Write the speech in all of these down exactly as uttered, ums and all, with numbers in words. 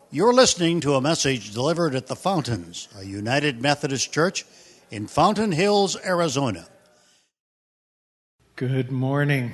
You're listening to a message delivered at the Fountains, a United Methodist Church in Fountain Hills, Arizona. Good morning.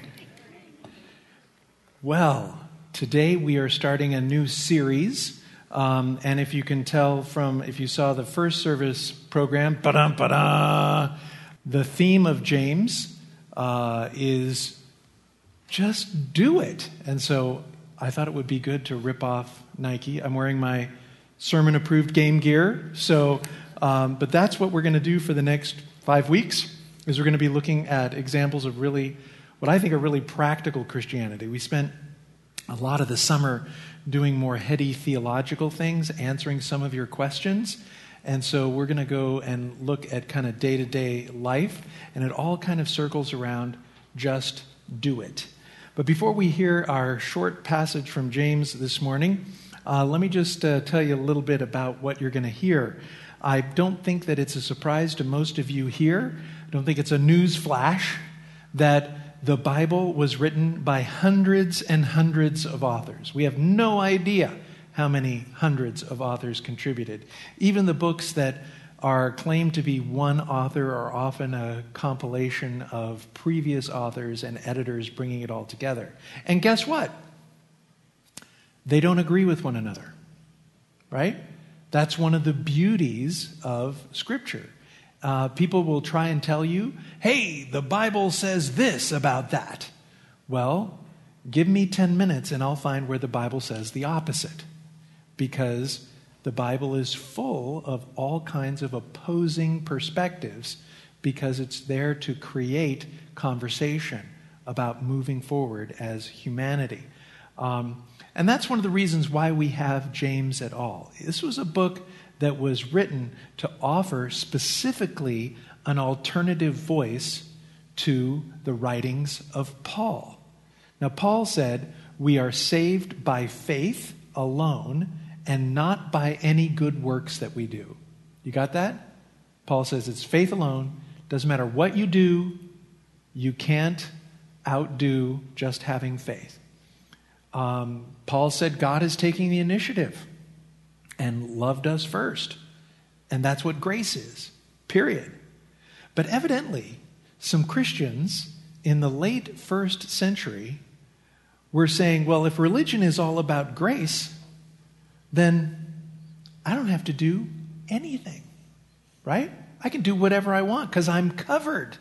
Well, today we are starting a new series, um, and if you can tell from, if you saw the first service program, ba-dum, ba-da, the theme of James uh, is just do it. And so I thought it would be good to rip off Nike. I'm wearing my sermon-approved game gear. So, um, but that's what we're going to do for the next five weeks, is we're going to be looking at examples of really, what I think are really practical Christianity. We spent a lot of the summer doing more heady theological things, answering some of your questions. And so we're going to go and look at kind of day-to-day life, and it all kind of circles around just do it. But before we hear our short passage from James this morning, uh, let me just uh, tell you a little bit about what you're going to hear. I don't think that it's a surprise to most of you here. I don't think it's a news flash that the Bible was written by hundreds and hundreds of authors. We have no idea how many hundreds of authors contributed. Even the books that are claimed to be one author are often a compilation of previous authors and editors bringing it all together. And guess what? They don't agree with one another, right? That's one of the beauties of Scripture. Uh, people will try and tell you, hey, the Bible says this about that. Well, give me ten minutes and I'll find where the Bible says the opposite. Because the Bible is full of all kinds of opposing perspectives, because it's there to create conversation about moving forward as humanity. Um, and that's one of the reasons why we have James at all. This was a book that was written to offer specifically an alternative voice to the writings of Paul. Now, Paul said, we are saved by faith alone, and not by any good works that we do. You got that? Paul says it's faith alone. Doesn't matter what you do, you can't outdo just having faith. Um, Paul said God is taking the initiative and loved us first. And that's what grace is, period. But evidently, some Christians in the late first century were saying, well, if religion is all about grace, then I don't have to do anything, right? I can do whatever I want because I'm covered.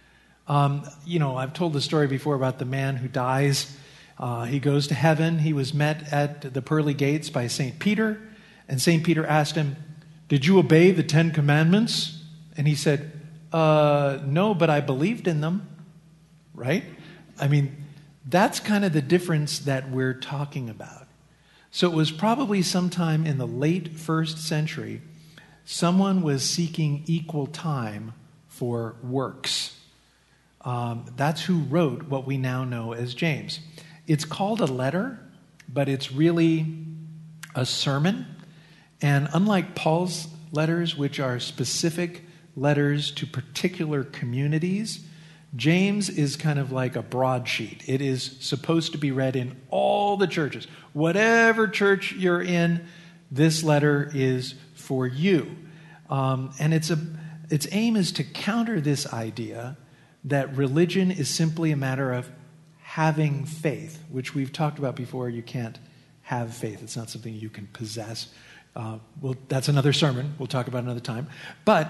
Um, you know, I've told the story before about the man who dies. Uh, he goes to heaven. He was met at the pearly gates by Saint Peter, and Saint Peter asked him, did you obey the Ten Commandments? And he said, uh, no, but I believed in them, right? I mean, that's kind of the difference that we're talking about. So it was probably sometime in the late first century, someone was seeking equal time for works. Um, that's who wrote what we now know as James. It's called a letter, but it's really a sermon. And unlike Paul's letters, which are specific letters to particular communities, James is kind of like a broadsheet. It is supposed to be read in all the churches. Whatever church you're in, this letter is for you. Um, and it's a, its aim is to counter this idea that religion is simply a matter of having faith, which we've talked about before. You can't have faith. It's not something you can possess. Uh, well, that's another sermon. We'll talk about it another time. But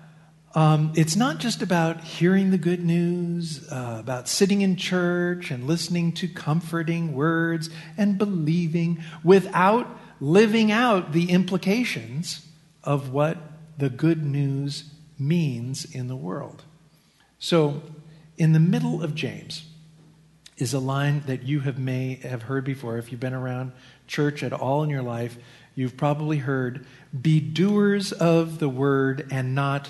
Um, it's not just about hearing the good news, uh, about sitting in church and listening to comforting words and believing without living out the implications of what the good news means in the world. So, in the middle of James is a line that you have may have heard before. If you've been around church at all in your life, you've probably heard, be doers of the word and not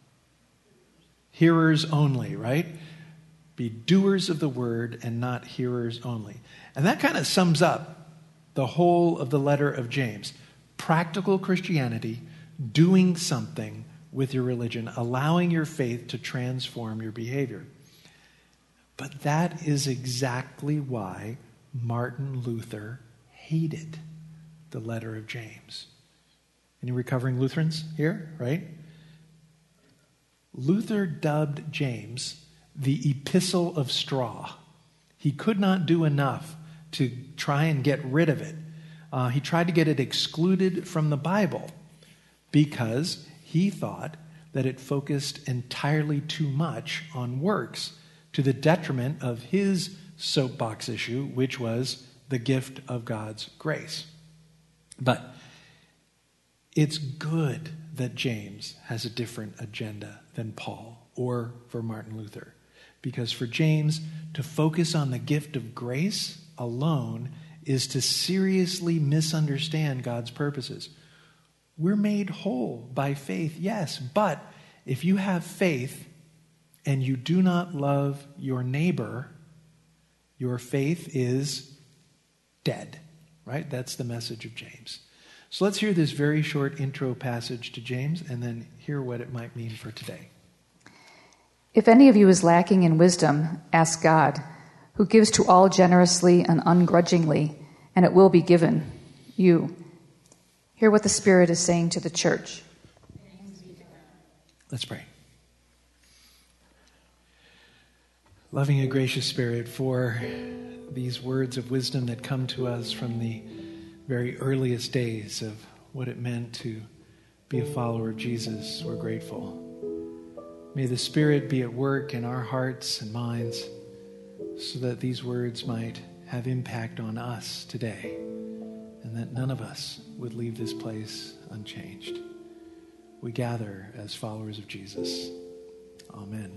hearers only, right? Be doers of the word and not hearers only. And that kind of sums up the whole of the letter of James. Practical Christianity, doing something with your religion, allowing your faith to transform your behavior. But that is exactly why Martin Luther hated the letter of James. Any recovering Lutherans here, right? Luther dubbed James the epistle of straw. He could not do enough to try and get rid of it. Uh, he tried to get it excluded from the Bible because he thought that it focused entirely too much on works to the detriment of his soapbox issue, which was the gift of God's grace. But it's good that James has a different agenda than Paul or for Martin Luther. Because for James, to focus on the gift of grace alone is to seriously misunderstand God's purposes. We're made whole by faith, yes, but if you have faith and you do not love your neighbor, your faith is dead, right? That's the message of James. So let's hear this very short intro passage to James and then hear what it might mean for today. If any of you is lacking in wisdom, ask God, who gives to all generously and ungrudgingly, and it will be given you. Hear what the Spirit is saying to the church. Let's pray. Loving and gracious Spirit, for these words of wisdom that come to us from the very earliest days of what it meant to be a follower of Jesus, we're grateful. May the Spirit be at work in our hearts and minds so that these words might have impact on us today and that none of us would leave this place unchanged. We gather as followers of Jesus. Amen.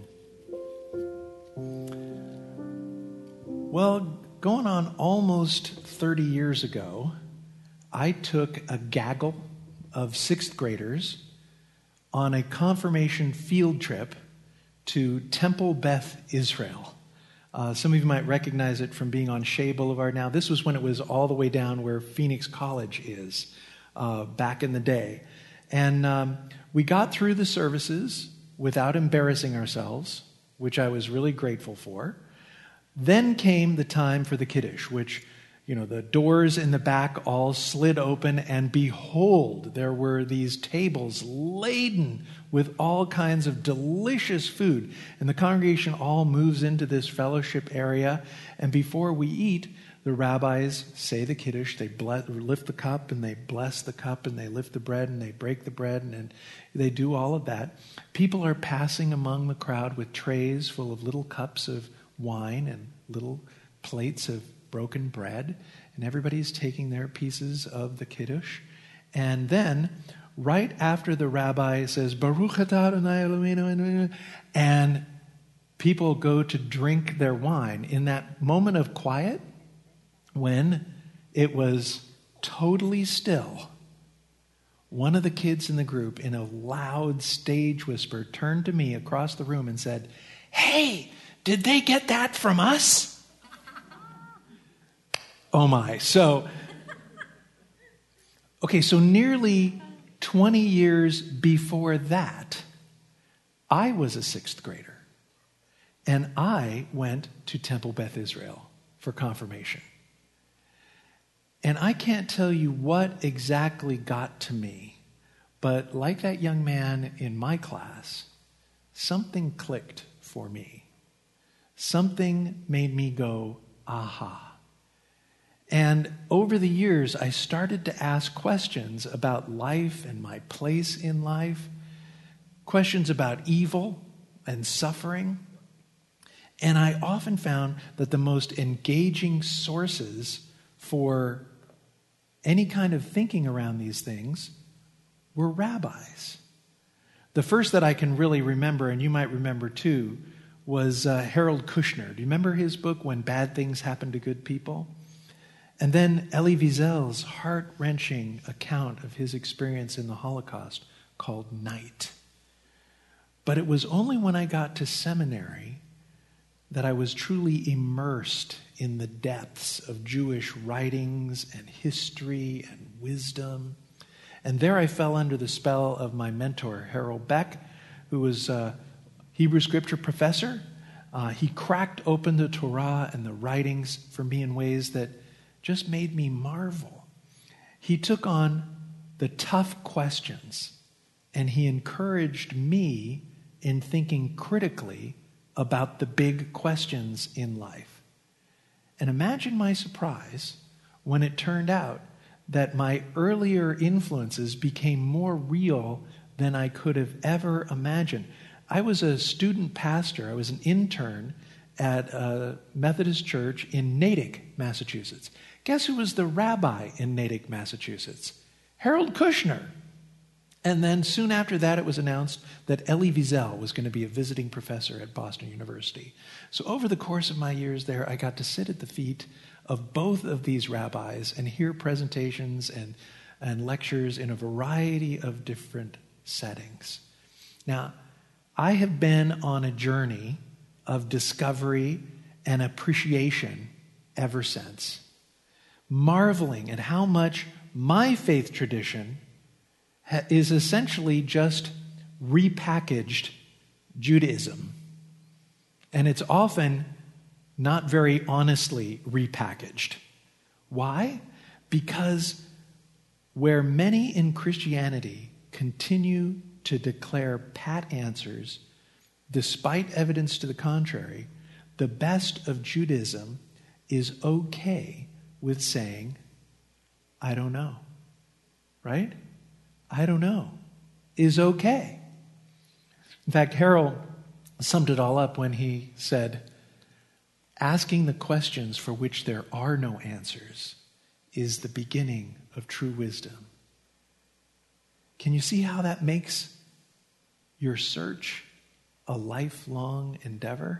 Well, going on almost thirty years ago, I took a gaggle of sixth graders on a confirmation field trip to Temple Beth Israel. Uh, some of you might recognize it from being on Shea Boulevard now. This was when it was all the way down where Phoenix College is uh, back in the day. And um, we got through the services without embarrassing ourselves, which I was really grateful for. Then came the time for the Kiddush, which, you know, the doors in the back all slid open, and behold, there were these tables laden with all kinds of delicious food. And the congregation all moves into this fellowship area, and before we eat, the rabbis say the Kiddush, they bless, lift the cup, and they bless the cup, and they lift the bread, and they break the bread, and, and they do all of that. People are passing among the crowd with trays full of little cups of wine and little plates of broken bread, and everybody's taking their pieces of the Kiddush. And then, right after the rabbi says, Baruch atah Adonai Eloheinu, and people go to drink their wine, in that moment of quiet, when it was totally still, one of the kids in the group, in a loud stage whisper, turned to me across the room and said, "Hey, did they get that from us?" Oh my. So, okay, so nearly twenty years before that, I was a sixth grader. And I went to Temple Beth Israel for confirmation. And I can't tell you what exactly got to me, but like that young man in my class, something clicked for me. Something made me go, aha. And over the years, I started to ask questions about life and my place in life, questions about evil and suffering. And I often found that the most engaging sources for any kind of thinking around these things were rabbis. The first that I can really remember, and you might remember too, was uh, Harold Kushner. Do you remember his book, When Bad Things Happen to Good People? And then Elie Wiesel's heart-wrenching account of his experience in the Holocaust called Night. But it was only when I got to seminary that I was truly immersed in the depths of Jewish writings and history and wisdom. And there I fell under the spell of my mentor, Harold Beck, who was a Hebrew scripture professor. Uh, he cracked open the Torah and the writings for me in ways that just made me marvel. He took on the tough questions, and he encouraged me in thinking critically about the big questions in life. And imagine my surprise when it turned out that my earlier influences became more real than I could have ever imagined. I was a student pastor. I was an intern at a Methodist church in Natick, Massachusetts. Guess who was the rabbi in Natick, Massachusetts? Harold Kushner. And then soon after that, it was announced that Elie Wiesel was going to be a visiting professor at Boston University. So over the course of my years there, I got to sit at the feet of both of these rabbis and hear presentations and, and lectures in a variety of different settings. Now, I have been on a journey of discovery and appreciation ever since, marveling at how much my faith tradition ha- is essentially just repackaged Judaism. And it's often not very honestly repackaged. Why? Because where many in Christianity continue to declare pat answers, despite evidence to the contrary, the best of Judaism is okay with saying, I don't know. Right? I don't know is okay. In fact, Harold summed it all up when he said, asking the questions for which there are no answers is the beginning of true wisdom. Can you see how that makes your search a lifelong endeavor?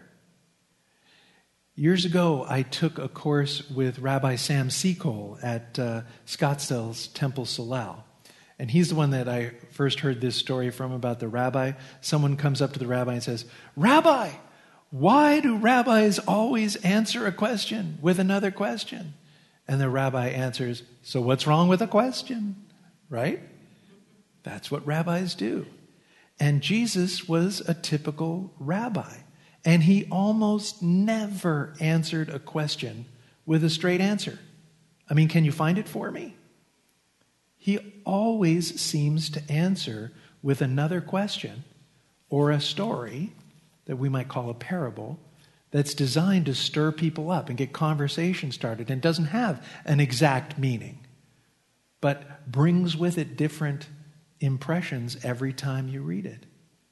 Years ago, I took a course with Rabbi Sam Seacole at uh, Scottsdale's Temple Solel. And he's the one that I first heard this story from about the rabbi. Someone comes up to the rabbi and says, Rabbi, why do rabbis always answer a question with another question? And the rabbi answers, so what's wrong with a question? Right? That's what rabbis do. And Jesus was a typical rabbi. And he almost never answered a question with a straight answer. I mean, can you find it for me? He always seems to answer with another question or a story that we might call a parable that's designed to stir people up and get conversation started and doesn't have an exact meaning, but brings with it different impressions every time you read it.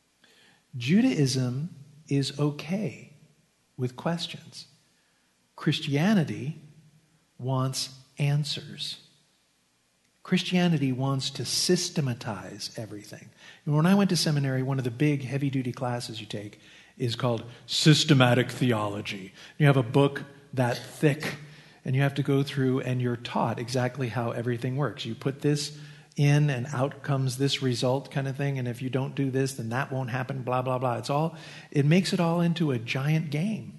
Judaism is okay with questions. Christianity wants answers. Christianity wants to systematize everything. And when I went to seminary, one of the big heavy-duty classes you take is called systematic theology. You have a book that thick, and you have to go through, and you're taught exactly how everything works. You put this in, and out comes this result kind of thing, and if you don't do this, then that won't happen, blah, blah, blah. It's all, it makes it all into a giant game.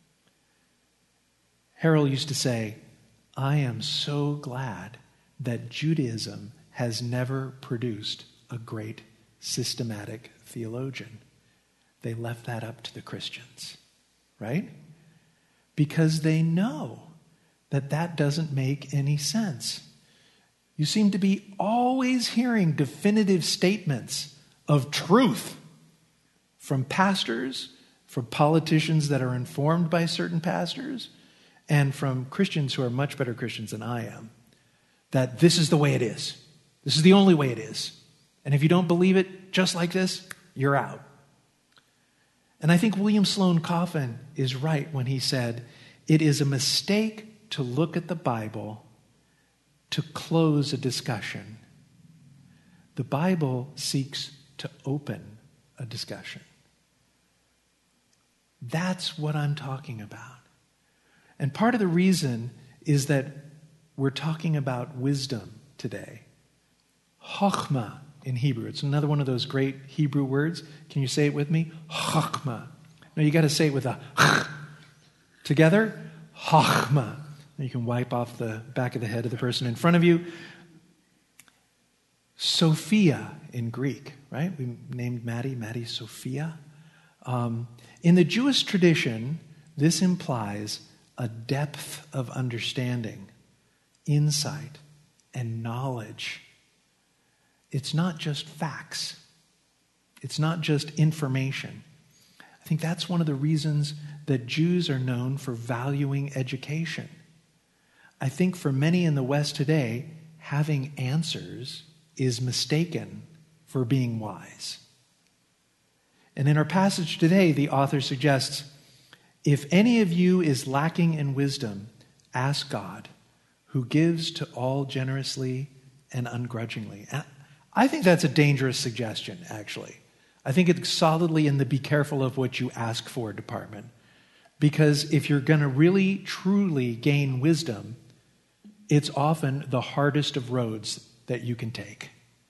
Harold used to say, I am so glad that Judaism has never produced a great systematic theologian. They left that up to the Christians, right? Because they know that that doesn't make any sense. You seem to be always hearing definitive statements of truth from pastors, from politicians that are informed by certain pastors, and from Christians who are much better Christians than I am, that this is the way it is. This is the only way it is. And if you don't believe it just like this, you're out. And I think William Sloane Coffin is right when he said, it is a mistake to look at the Bible to close a discussion. The Bible seeks to open a discussion. That's what I'm talking about. And part of the reason is that we're talking about wisdom today. Chokhmah in Hebrew. It's another one of those great Hebrew words. Can you say it with me? Chokhmah. No, you got to say it with a ch. Together, Chokhmah. You can wipe off the back of the head of the person in front of you. Sophia in Greek, right? We named Maddie, Maddie Sophia. Um, in the Jewish tradition, this implies a depth of understanding, insight, and knowledge. It's not just facts. It's not just information. I think that's one of the reasons that Jews are known for valuing education. I think for many in the West today, having answers is mistaken for being wise. And in our passage today, the author suggests, if any of you is lacking in wisdom, ask God, who gives to all generously and ungrudgingly. And I think that's a dangerous suggestion, actually. I think it's solidly in the be careful of what you ask for department. Because if you're going to really, truly gain wisdom, it's often the hardest of roads that you can take.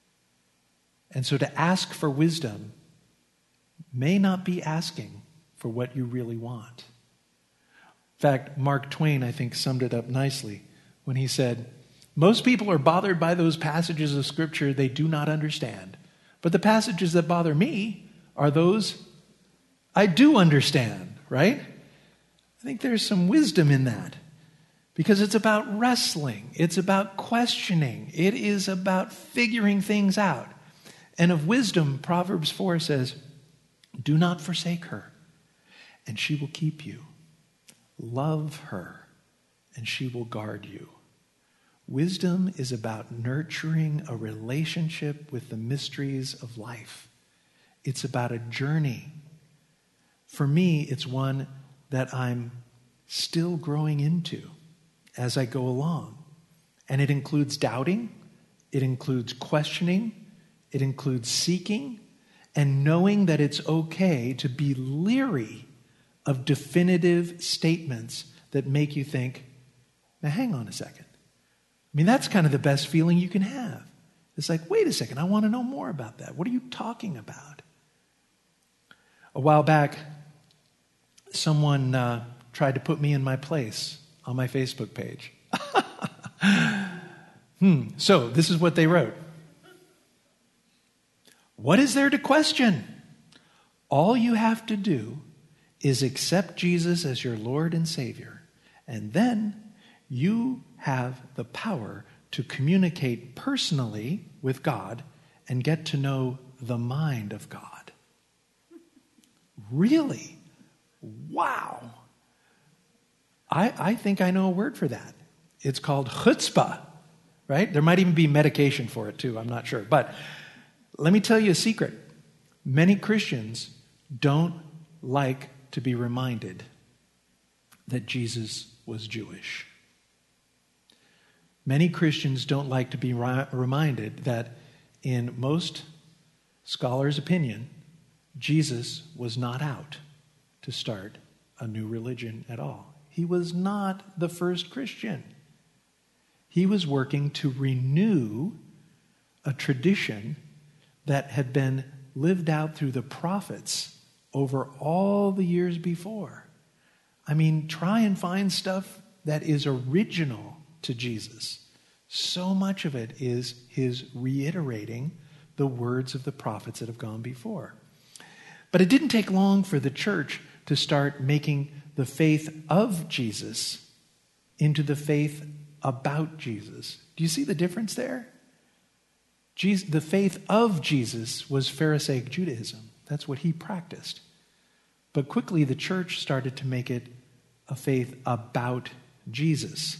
And so to ask for wisdom may not be asking for what you really want. In fact, Mark Twain, I think, summed it up nicely when he said, most people are bothered by those passages of Scripture they do not understand. But the passages that bother me are those I do understand, right? I think there's some wisdom in that. Because it's about wrestling. It's about questioning. It is about figuring things out. And of wisdom, Proverbs four says, do not forsake her, and she will keep you. Love her, and she will guard you. Wisdom is about nurturing a relationship with the mysteries of life. It's about a journey. For me, it's one that I'm still growing into as I go along. And it includes doubting, it includes questioning, it includes seeking, and knowing that it's okay to be leery of definitive statements that make you think, now hang on a second. I mean, that's kind of the best feeling you can have. It's like, wait a second, I want to know more about that. What are you talking about? A while back, someone uh, tried to put me in my place on my Facebook page. hmm. So, this is what they wrote. What is there to question? All you have to do is accept Jesus as your Lord and Savior, and then you have the power to communicate personally with God and get to know the mind of God. Really? Wow. I, I think I know a word for that. It's called chutzpah, right? There might even be medication for it too, I'm not sure. But let me tell you a secret. Many Christians don't like to be reminded that Jesus was Jewish. Many Christians don't like to be ri- reminded that in most scholars' opinion, Jesus was not out to start a new religion at all. He was not the first Christian. He was working to renew a tradition that had been lived out through the prophets over all the years before. I mean, try and find stuff that is original to Jesus. So much of it is his reiterating the words of the prophets that have gone before. But it didn't take long for the church to start making the faith of Jesus into the faith about Jesus. Do you see the difference there? Jesus, the faith of Jesus was Pharisaic Judaism. That's what he practiced. But quickly the church started to make it a faith about Jesus.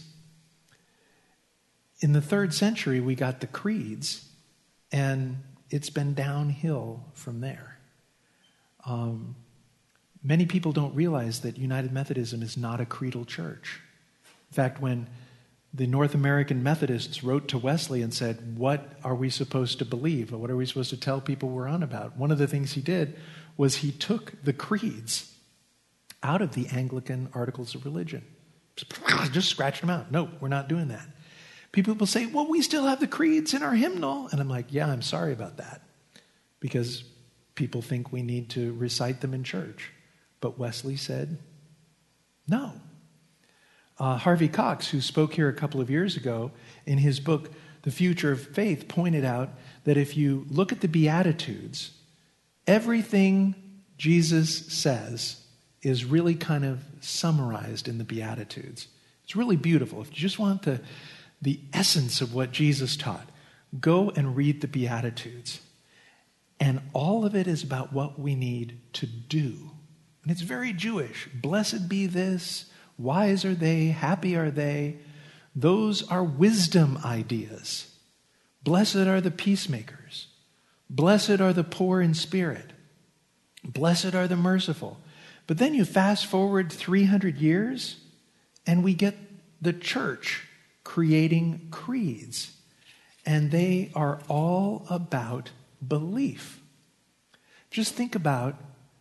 In the third century, we got the creeds, and it's been downhill from there. Um, many people don't realize that United Methodism is not a creedal church. In fact, when the North American Methodists wrote to Wesley and said, what are we supposed to believe? Or what are we supposed to tell people we're on about? One of the things he did was he took the creeds out of the Anglican Articles of Religion. Just scratched them out. No, we're not doing that. People will say, well, we still have the creeds in our hymnal. And I'm like, yeah, I'm sorry about that. Because people think we need to recite them in church. But Wesley said, no. Uh, Harvey Cox, who spoke here a couple of years ago, in his book, The Future of Faith, pointed out that if you look at the Beatitudes, everything Jesus says is really kind of summarized in the Beatitudes. It's really beautiful. If you just want to the essence of what Jesus taught. Go and read the Beatitudes. And all of it is about what we need to do. And it's very Jewish. Blessed be this, wise are they, happy are they. Those are wisdom ideas. Blessed are the peacemakers. Blessed are the poor in spirit. Blessed are the merciful. But then you fast forward three hundred years, and we get the church creating creeds. And they are all about belief. Just think about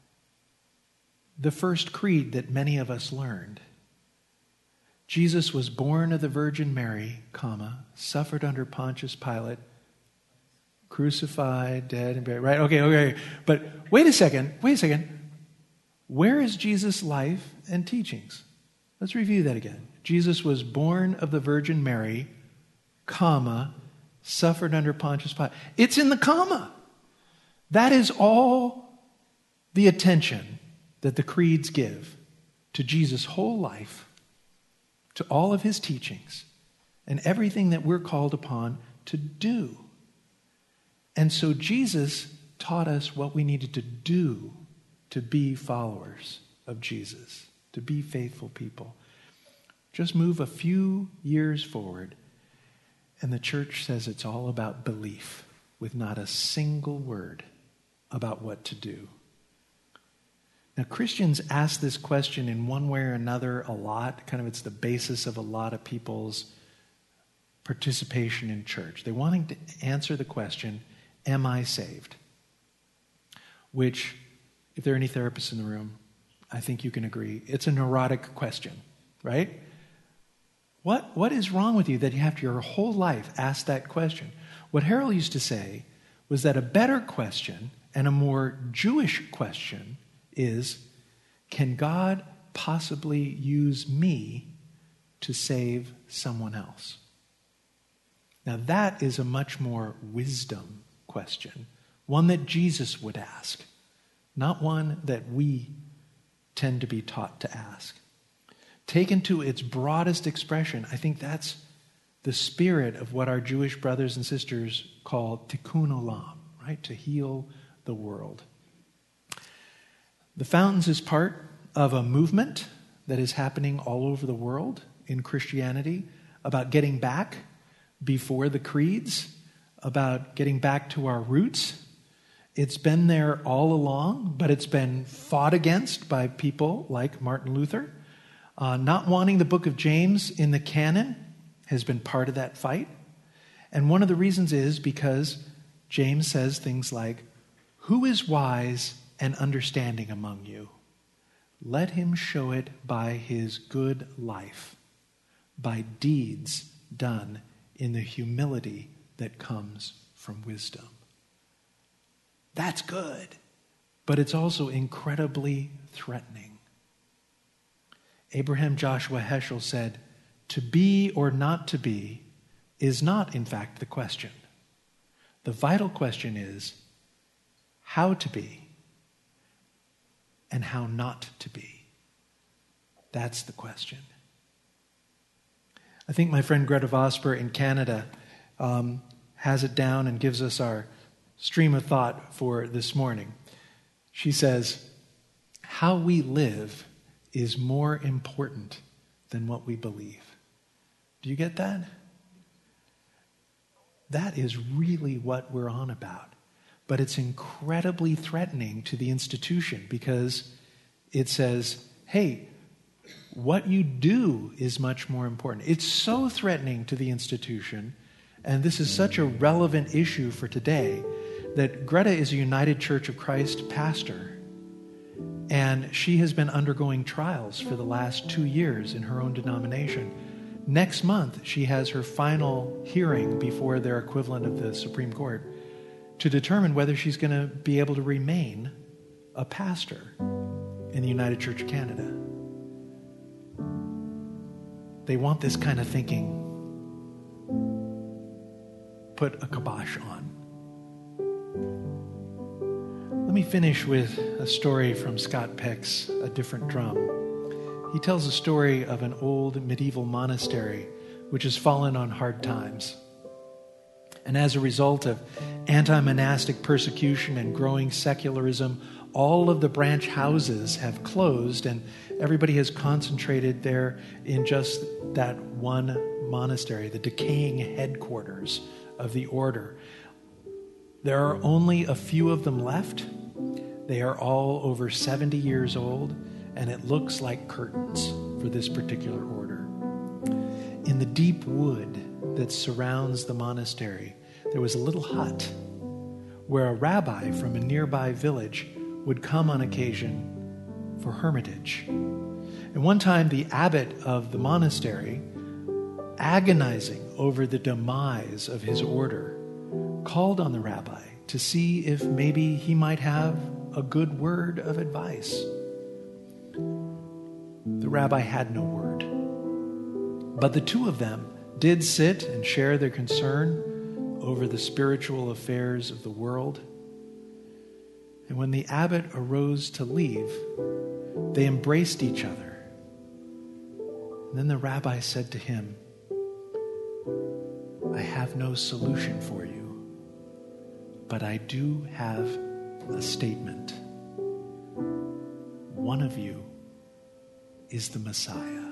the first creed that many of us learned. Jesus was born of the Virgin Mary, comma, suffered under Pontius Pilate, crucified, dead, and buried. Right? Okay, okay. But wait a second, wait a second. Where is Jesus' life and teachings? Let's review that again. Jesus was born of the Virgin Mary, comma, suffered under Pontius Pilate. It's in the comma. That is all the attention that the creeds give to Jesus' whole life, to all of his teachings, and everything that we're called upon to do. And so Jesus taught us what we needed to do to be followers of Jesus, to be faithful people. Just move a few years forward, and the church says it's all about belief, with not a single word about what to do. Now, Christians ask this question in one way or another a lot. Kind of it's the basis of a lot of people's participation in church. They're wanting to answer the question, am I saved? Which, if there are any therapists in the room, I think you can agree, it's a neurotic question, right? What, what is wrong with you that you have to your whole life ask that question? What Harold used to say was that a better question and a more Jewish question is, can God possibly use me to save someone else? Now that is a much more wisdom question, one that Jesus would ask, not one that we tend to be taught to ask. Taken to its broadest expression, I think that's the spirit of what our Jewish brothers and sisters call tikkun olam, right? To heal the world. The Fountains is part of a movement that is happening all over the world in Christianity about getting back before the creeds, about getting back to our roots. It's been there all along, but it's been fought against by people like Martin Luther. Uh, not wanting the book of James in the canon has been part of that fight. And one of the reasons is because James says things like, who is wise and understanding among you? Let him show it by his good life, by deeds done in the humility that comes from wisdom. That's good, but it's also incredibly threatening. Abraham Joshua Heschel said, to be or not to be is not, in fact, the question. The vital question is how to be and how not to be. That's the question. I think my friend Greta Vosper in Canada um, has it down and gives us our stream of thought for this morning. She says, how we live is more important than what we believe. Do you get that? That is really what we're on about. But it's incredibly threatening to the institution because it says, hey, what you do is much more important. It's so threatening to the institution, and this is such a relevant issue for today, that Greta is a United Church of Christ pastor. And she has been undergoing trials for the last two years in her own denomination. Next month, she has her final hearing before their equivalent of the Supreme Court to determine whether she's going to be able to remain a pastor in the United Church of Canada. They want this kind of thinking put a kibosh on. Let me finish with a story from Scott Peck's A Different Drum. He tells a story of an old medieval monastery which has fallen on hard times. And as a result of anti-monastic persecution and growing secularism, all of the branch houses have closed, and everybody has concentrated there in just that one monastery, the decaying headquarters of the order. There are only a few of them left. They are all over seventy years old, and it looks like curtains for this particular order. In the deep wood that surrounds the monastery, there was a little hut where a rabbi from a nearby village would come on occasion for hermitage. And one time the abbot of the monastery, agonizing over the demise of his order, called on the rabbi to see if maybe he might have a good word of advice. The rabbi had no word, but the two of them did sit and share their concern over the spiritual affairs of the world. And when the abbot arose to leave, they embraced each other. And then the rabbi said to him, "I have no solution for you, but I do have a statement. One of you is the Messiah."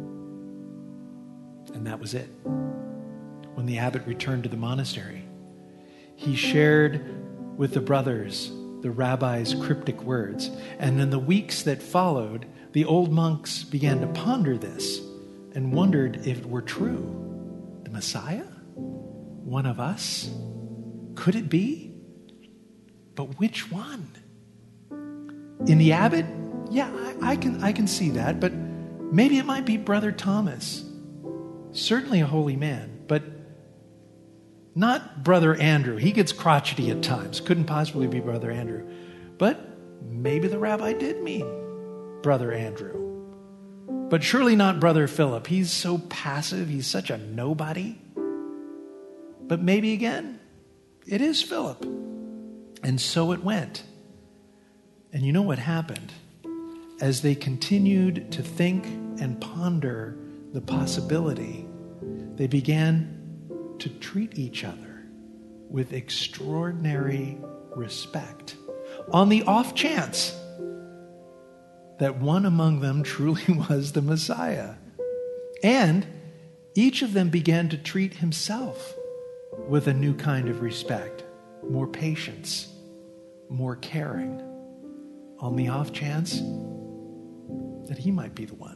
And that was it. When the abbot returned to the monastery, he shared with the brothers the rabbi's cryptic words. And in the weeks that followed, the old monks began to ponder this and wondered if it were true. The Messiah? One of us? Could it be? But which one? In the abbot? Yeah, I, I can I can see that, but maybe it might be Brother Thomas. Certainly a holy man, but not Brother Andrew. He gets crotchety at times. Couldn't possibly be Brother Andrew. But maybe the rabbi did mean Brother Andrew. But surely not Brother Philip. He's so passive. He's such a nobody. But maybe again, it is Philip. And so it went. And you know what happened? As they continued to think and ponder the possibility, they began to treat each other with extraordinary respect, on the off chance that one among them truly was the Messiah. And each of them began to treat himself with a new kind of respect, more patience, more caring, on the off chance that he might be the one.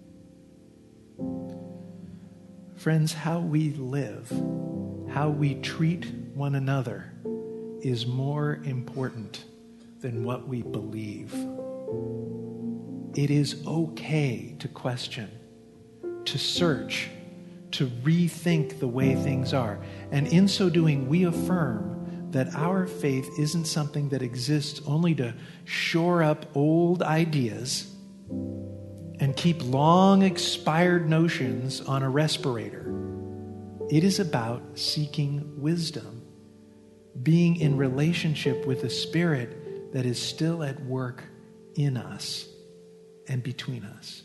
Friends, how we live, how we treat one another is more important than what we believe. It is okay to question, to search, to rethink the way things are. And in so doing, we affirm that our faith isn't something that exists only to shore up old ideas and keep long expired notions on a respirator. It is about seeking wisdom, being in relationship with a spirit that is still at work in us and between us.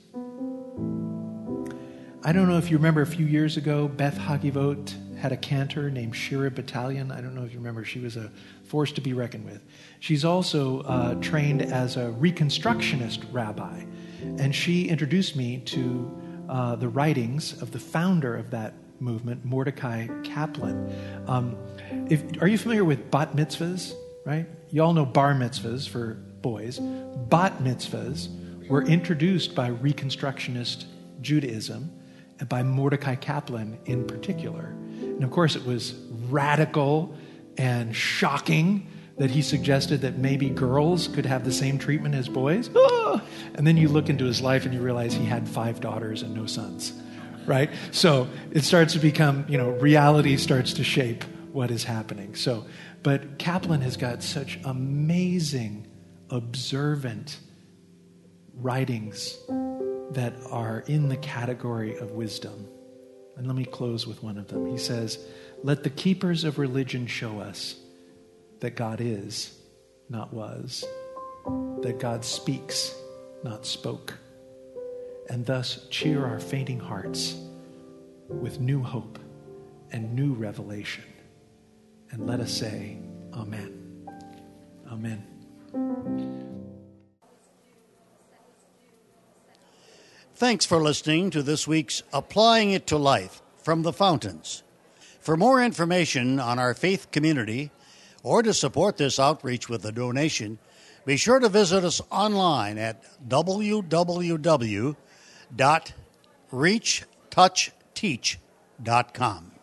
I don't know if you remember a few years ago, Beth Hagivot had a cantor named Shira Battalion. I don't know if you remember. She was a force to be reckoned with. She's also uh, trained as a Reconstructionist rabbi. And she introduced me to uh, the writings of the founder of that movement, Mordecai Kaplan. Um, if, are you familiar with bat mitzvahs, right? You all know bar mitzvahs for boys. Bat mitzvahs were introduced by Reconstructionist Judaism, and by Mordecai Kaplan in particular. And of course, it was radical and shocking that he suggested that maybe girls could have the same treatment as boys. Ah! And then you look into his life and you realize he had five daughters and no sons, right? So it starts to become, you know, reality starts to shape what is happening. So, but Kaplan has got such amazing, observant writings that are in the category of wisdom. And let me close with one of them. He says, "Let the keepers of religion show us that God is, not was, that God speaks, not spoke, and thus cheer our fainting hearts with new hope and new revelation. And let us say, Amen. Amen. Thanks for listening to this week's Applying It to Life from the Fountains. For more information on our faith community or to support this outreach with a donation, be sure to visit us online at w w w dot reach touch teach dot com.